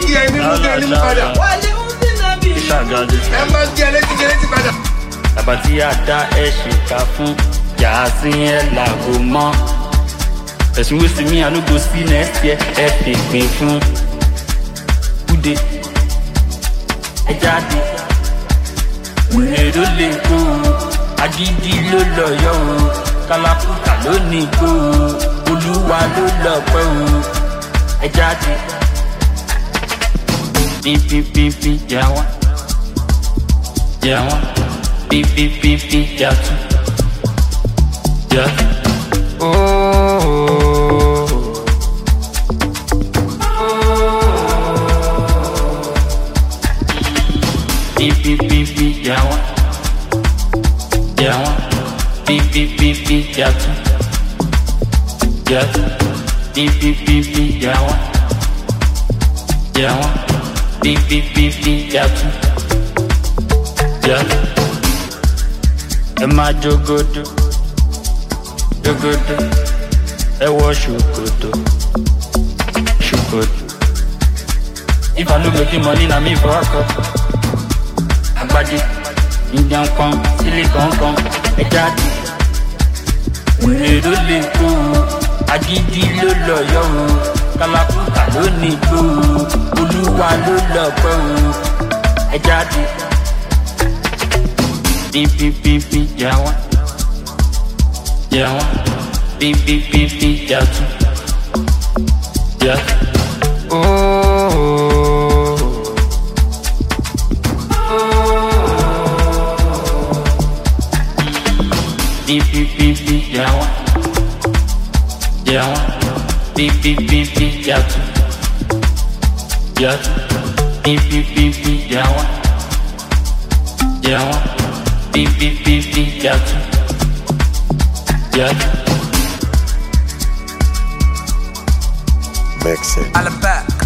ẹni mú kí ẹni mú padà. Ẹ máa ń jẹ létí padà. Bàbá tí a dá ẹ ṣèkà fún yàásín ẹ làgò mọ́. Ẹ̀sùn wo sí mi ànúgbò sí next year ẹ fi pín fún. Kúde ẹ jáde wèrè ló lè kó o. Agídí ló lọ yọ o. Kálákùtà ló ní kó o. Olúwa ló lọ pẹ́ o. Ẹ jáde pípípípí yà wá yà wá pípípípí yà tún yà tún. Ooo. Pípípípí yà wá yà wá pípípípí yà tún yà tún pípípípí yà wá yà wá pípípípí yà tún yà tún. Ẹ máa jogodo jogodo ẹ wọ ṣòkòtò ṣòkòtò. If I no go get money na me for akọ. Agbadi Indian kan silicon kan ẹ jáde wèrè ló lè kó o. Agídí ló lọ yọ o. Kálákùtà ló ní gbó o. Olúwa ló lọ pẹ́ o. Ẹ jáde pípípípí yà wá yà wá pípípípí yà tún yà tún. Ooo. Pípípípí yà wá yà wá pípípípí yà tún yà tún pípípípí yà wá yà wá pípípípí yà tún yà tún. Mix it. All about.